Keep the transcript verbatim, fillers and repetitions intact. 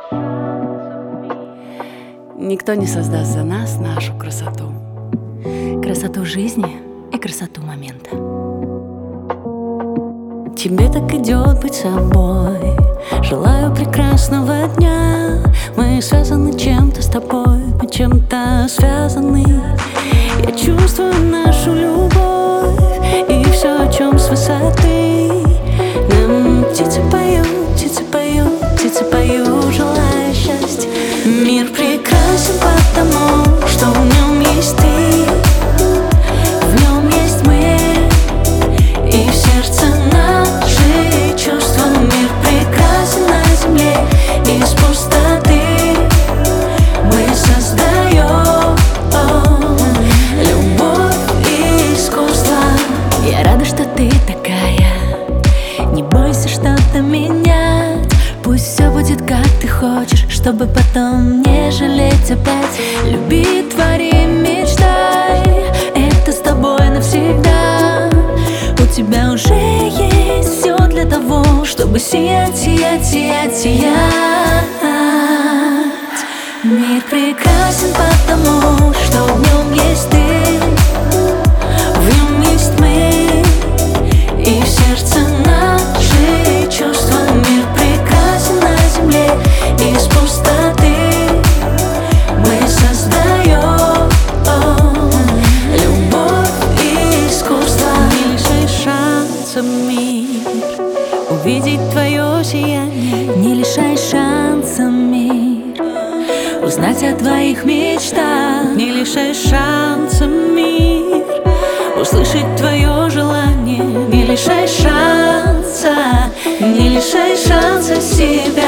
Никто не создаст за нас нашу красоту. Красоту жизни и красоту момента. Тебе так идет быть собой. Желаю прекрасного дня. Мы связаны чем-то с тобой, мы чем-то связаны. Я чувствую нашу любовь и все, о чем с высоты. Нам птицы поют, птицы поют, птицы поют, желая счастья. Мир прекрасен потому, что в нем есть ты, в нем есть мы, и в сердце наши чувства. Мир прекрасен на земле, из пустоты мы создаем любовь и искусство. Я рада, что ты такая. Не бойся что-то менять. Пусть все будет как ты хочешь, чтобы потом не жалеть опять. Люби, твори, мечтай, это с тобой навсегда. У тебя уже есть все для того, чтобы сиять, сиять, сиять, сиять. Мир прекрасен потому, что в нем есть ты, в нем есть мы, и в сердце наши чувства. Мир прекрасен на земле, из пустоты мы создаем любовь и искусство. Не лишай шанса, мир, увидеть твое сияние. Не лишай шанса, мир, узнать о твоих мечтах. Не лишай шанса, мир, услышать твое желание. Не лишай шанса, не лишай шанса себя.